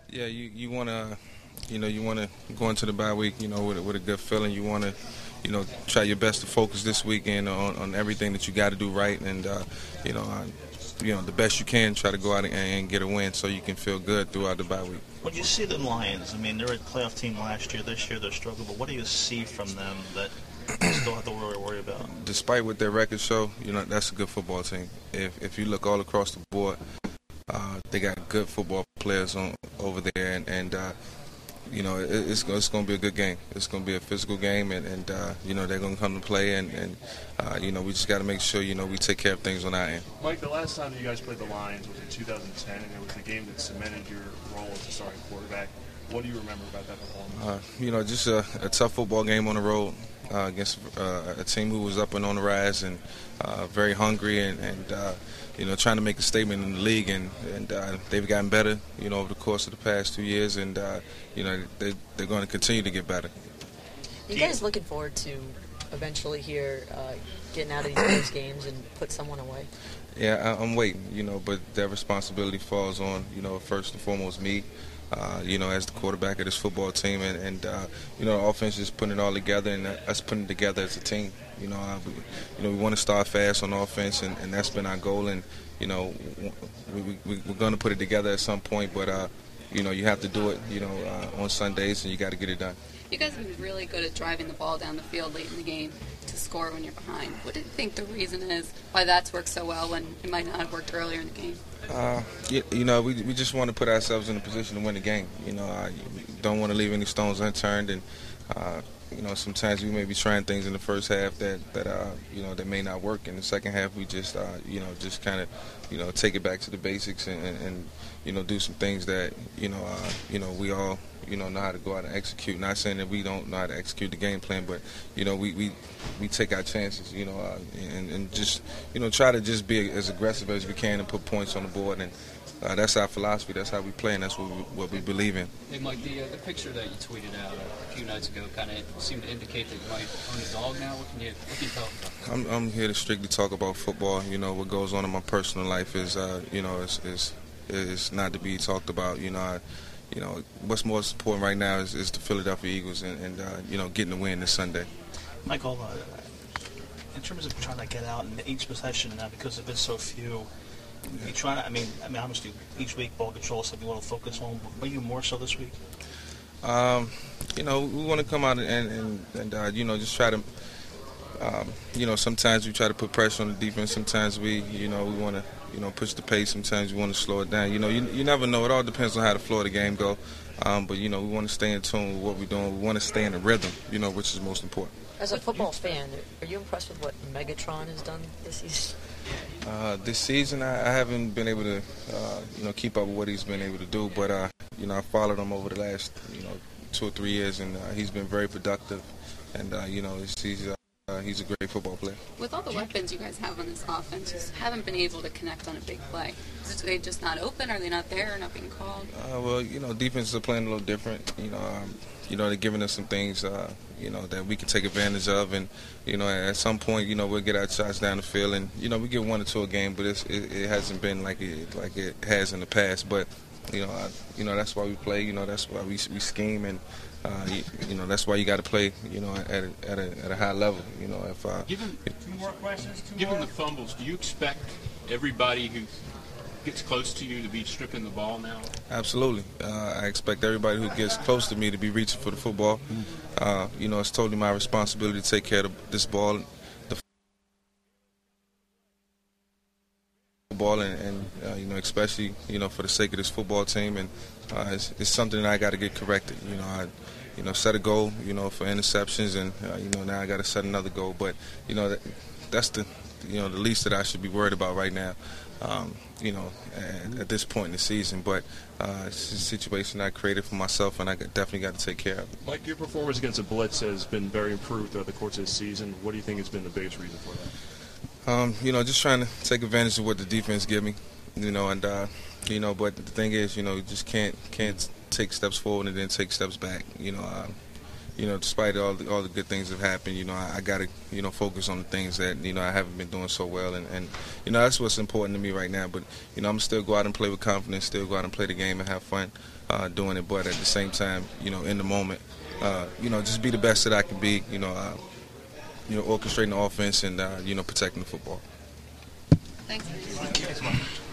Yeah, you want to, you want to go into the bye week, with a good feeling. You want to, try your best to focus this weekend on everything that you got to do right, and you know, uh, the best you can. Try to go out and get a win so you can feel good throughout the bye week. When you see the Lions, I mean, they're a playoff team last year. This year they're struggling, but what do you see from them that you still have to worry about? Despite what their records show, that's a good football team. If you look all across the board, they got good football players over there, and it's going to be a good game. It's going to be a physical game, and they're going to come to play, and we just got to make sure, we take care of things on our end. Mike, the last time you guys played the Lions was in 2010, and it was the game that cemented your role as a starting quarterback. What do you remember about that performance? Just a tough football game on the road against a team who was up and on the rise and very hungry and trying to make a statement in the league. And they've gotten better, over the course of the past 2 years. And, they're going to continue to get better. You guys looking forward to eventually here getting out of these games and put someone away? Yeah, I'm waiting, but that responsibility falls on, first and foremost me. As the quarterback of this football team, and the offense is putting it all together, and us putting it together as a team. We want to start fast on offense, and that's been our goal. And we're going to put it together at some point, but you have to do it, on Sundays, and you got to get it done. You guys have been really good at driving the ball down the field late in the game to score when you're behind. What do you think the reason is why that's worked so well when it might not have worked earlier in the game? We just want to put ourselves in a position to win the game. We don't want to leave any stones unturned, and sometimes we may be trying things in the first half that may not work. In the second half, we just just kind of take it back to the basics and do some things that we all know how to go out and execute. Not saying that we don't know how to execute the game plan, but we take our chances, and just try to just be as aggressive as we can and put points on the board. And that's our philosophy. That's how we play, and that's what we believe in. Hey, Mike, the picture that you tweeted out a few nights ago kind of seemed to indicate that you might own a dog now. What can you tell us? I'm here to strictly talk about football. What goes on in my personal life is is not to be talked about. What's most important right now is the Philadelphia Eagles and getting the win this Sunday. Michael, in terms of trying to get out in each possession now, because of it so few, you try to, I mean, obviously each week ball control stuff you want to focus on, but maybe more so this week? We want to come out and just try to, sometimes we try to put pressure on the defense. Sometimes we want to, push the pace. Sometimes we want to slow it down. You never know. It all depends on how the flow of the game go. But, we want to stay in tune with what we're doing. We want to stay in the rhythm, which is most important. As a football fan, are you impressed with what Megatron has done this season? This season, I haven't been able to, keep up with what he's been able to do. But, I followed him over the last, 2 or 3 years, and he's been very productive. And, he's a great football player. With all the weapons you guys have on this offense, just haven't been able to connect on a big play. Are they just not open? Are they not there or not being called? Defenses are playing a little different. They're giving us some things, that we can take advantage of. And, at some point, we'll get our shots down the field. And, we get 1 or 2 a game, but it hasn't been like it has in the past. But, that's why we play. That's why we scheme. And, that's why you got to play, at a high level. Given the fumbles, do you expect everybody who gets close to you to be stripping the ball now? Absolutely. I expect everybody who gets close to me to be reaching for the football. It's totally my responsibility to take care of this ball, and especially for the sake of this football team, and it's something that I got to get corrected. I set a goal for interceptions, and now I got to set another goal. But that's the the least that I should be worried about right now. At this point in the season, but it's a situation I created for myself, and I definitely got to take care of it. Mike, your performance against the blitz has been very improved throughout the course of the season. What do you think has been the biggest reason for that? Just trying to take advantage of what the defense give me, but the thing is, you just can't take steps forward and then take steps back. despite all the good things that have happened, I got to, focus on the things that, I haven't been doing so well. And that's what's important to me right now. But, I'm going to still go out and play with confidence, still go out and play the game and have fun doing it. But at the same time, in the moment, just be the best that I can be, orchestrating the offense and, protecting the football. Thanks. Thanks,